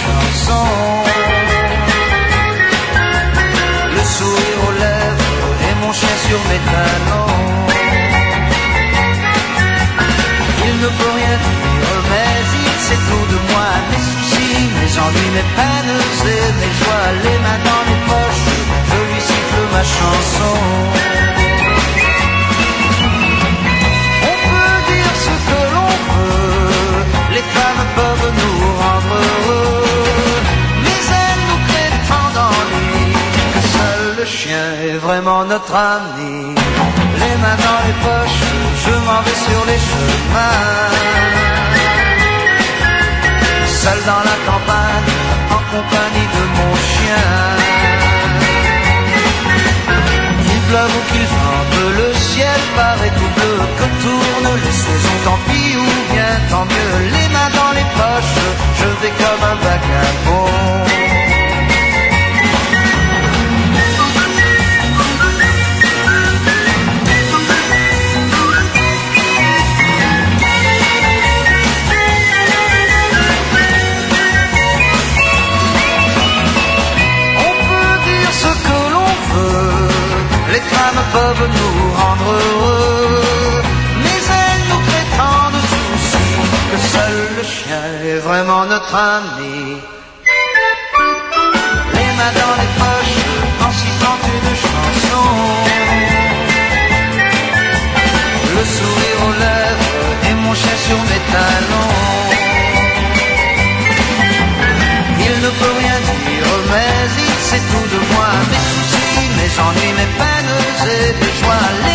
chansons. Le sourire aux lèvres et mon chien sur mes talons. Il ne peut rien dire, mais il sait tout de moi. Mes soucis, mes ennuis, mes peines et mes joies. Les mains dans les poches, je lui siffle ma chanson. On peut dire ce que l'on veut, les femmes peuvent nous rendre heureux, mais elles nous créent tant d'ennuis que seul le chien est vraiment notre ami. Les mains dans les poches, je m'en vais sur les chemins. Seul dans la campagne, en compagnie de mon chien. Qu'il pleuve ou qu'il vente, le ciel paraît tout bleu. Que tournent les saisons, tant pis ou bien tant mieux. Les mains dans les poches, je vais comme un vagabond. Les femmes peuvent nous rendre heureux, mais elles nous créent tant de soucis que seul le chien est vraiment notre ami. Les mains dans les poches, en sifflant une chanson. Le sourire aux lèvres et mon chien sur mes talons. Il ne peut rien dire, mais il sait tout de moi. Mes soucis, mes ennuis, mes peines et mes joies.